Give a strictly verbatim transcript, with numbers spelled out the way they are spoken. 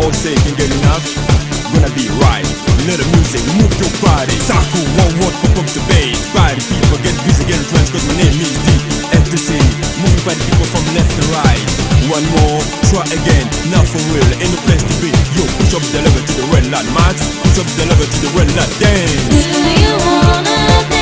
all say can get enough. Gonna be right. Let the music move your body. Saku, one word, pump up the bass. Party people get busy, get friends, cause my name is D F T C. Moving party people from left to right. One more, try again, now for real, ain't no place to be. Yo, push up the level to the red light, Max. Push up the level to the red light, dance. Do you wanna